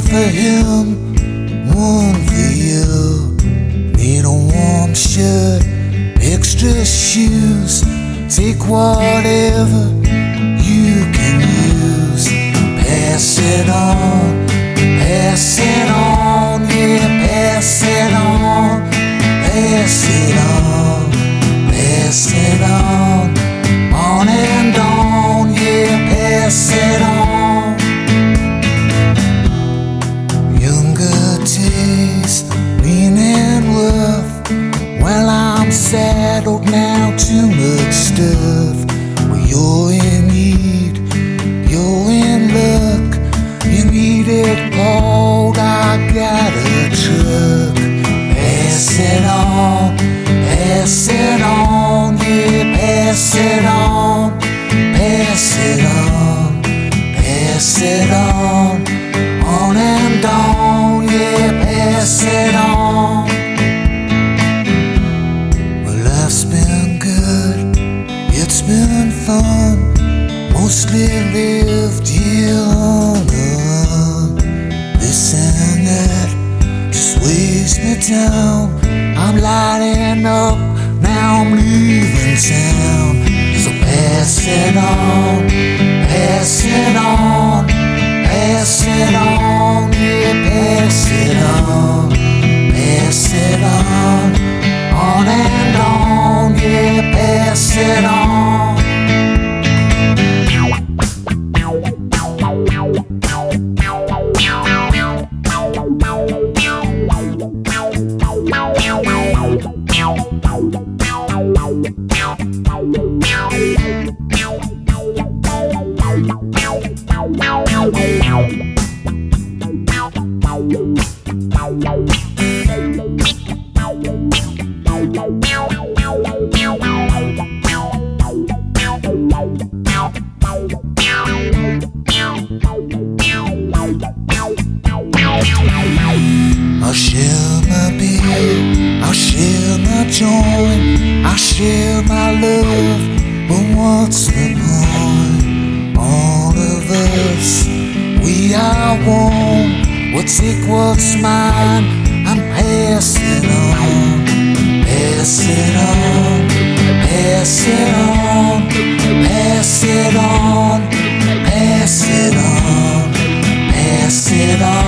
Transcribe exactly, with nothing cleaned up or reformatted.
for him, one for you. Need a warm shirt, extra shoes. Take whatever you can use. Pass it on, pass it on, yeah, pass it on, pass it on, pass it on, on and on, yeah, pass it on. Younger days, lean and rough. Well, I'm saddled now, too much stuff. Well, you're in need, you're in luck. You need it cold, I got a truck. Pass it on, pass it on, yeah, pass it on, pass it on, pass it on, on and on, yeah, pass it on. Well, life's been good, it's been fun, mostly lived here on the run. This and that just weighs me down. I'm lighting up, now I'm leaving town. So pass it on, pass it on, pass it on, yeah, pass it on, pass it on, on and on, yeah, pass it on. I'll share my beer, I'll share my joy, I'll share my love, but what's the point? All of us, we are one. We'll take what's mine and pass it on, pass it on, pass it on, pass it on, pass it on, pass it on.